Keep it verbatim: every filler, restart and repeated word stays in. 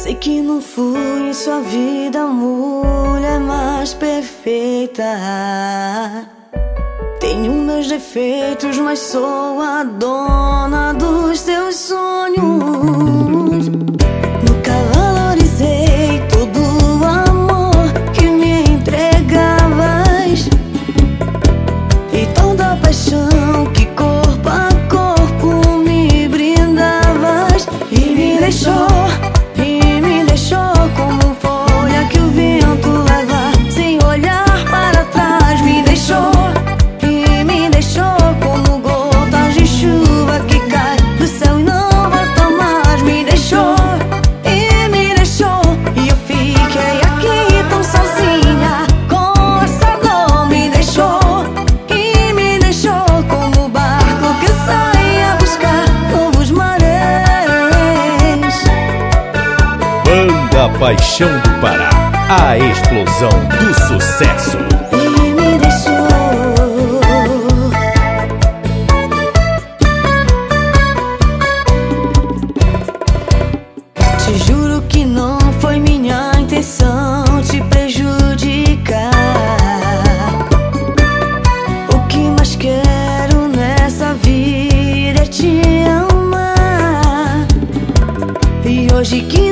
Sei que não fui em sua vida a mulher mais perfeita. Tenho meus defeitos, mas sou a dona dos teus sonhos. Nunca valorizei todo o amor que me entregavas e toda a paixão que corpo a corpo me brindavas. E me deixou, e me deixou como folha que o vento leva, sem olhar para trás. Me deixou, e me deixou como gotas de chuva que cai do céu e não volta mais. Me deixou, e me deixou, e eu fiquei aqui tão sozinha com essa dor. Me deixou, e me deixou como o barco que sai a buscar novos mares. Banda Paixão do Pará, a explosão do sucesso. E me deixou. Te juro que não foi minha intenção te prejudicar. O que mais quero nessa vida é te amar. E hoje que